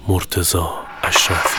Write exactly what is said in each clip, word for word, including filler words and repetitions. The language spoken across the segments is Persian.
مرتضی اشرفی.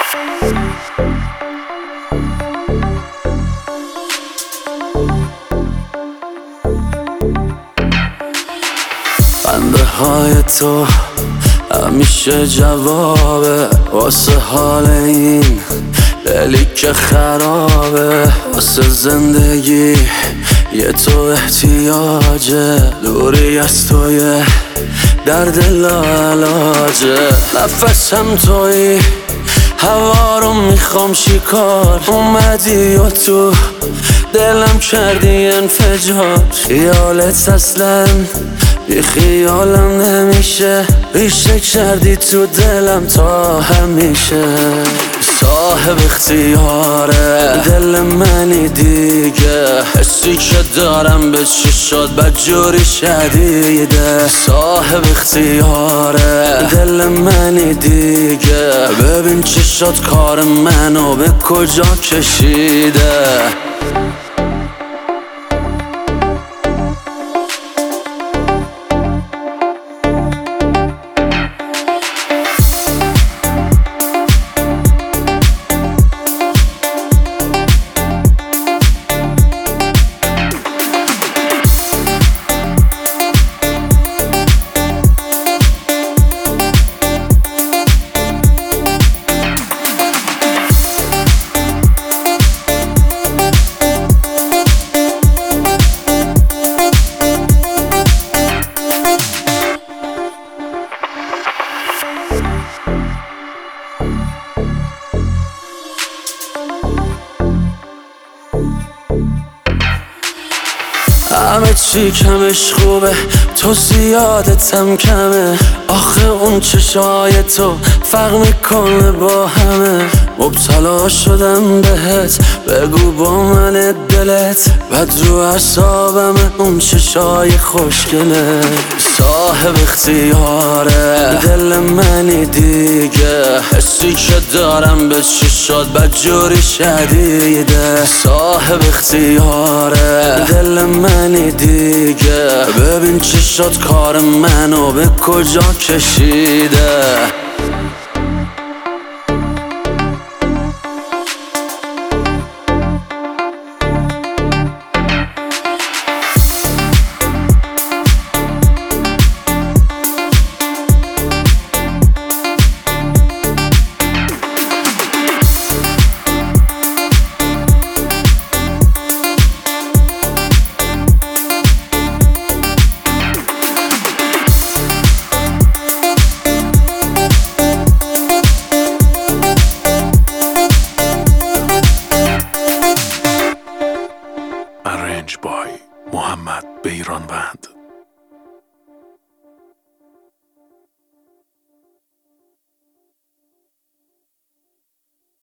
خنده های تو همیشه جوابه واسه حال این دلی که خرابه، واسه زندگی یه تو احتیاجه، دوری از توی درد لاعلاجه. نفسم توی هوا رو میخوام شکار، اومدی و تو دلم کردی انفجار. خیالت اصلا بی خیالم نمیشه، ریشه کردی تو دلم تا همیشه. صاحب اختیاره دل منی دیگه، حسی که دارم به چشات بدجوری شدیده. صاحب اختیاره دل منی دیگه، ببین چشات کار منو به کجا کشیده. همه چی کمش خوبه، تو زیادتم کمه. آخه اون چشای تو فرق میکنه با همه. مبتلا شدم بهت، بگو با من دلت بد رو اعصابمه، اون چشای خوشگله. صاحب اختیاره دل منی دیگه، حسی که دارم به چشات بدجوری شدیده. صاحب اختیاره دل منی دیگه، ببین چشات کار منو به کجا کشیده. Arranged by محمد بیرانوند.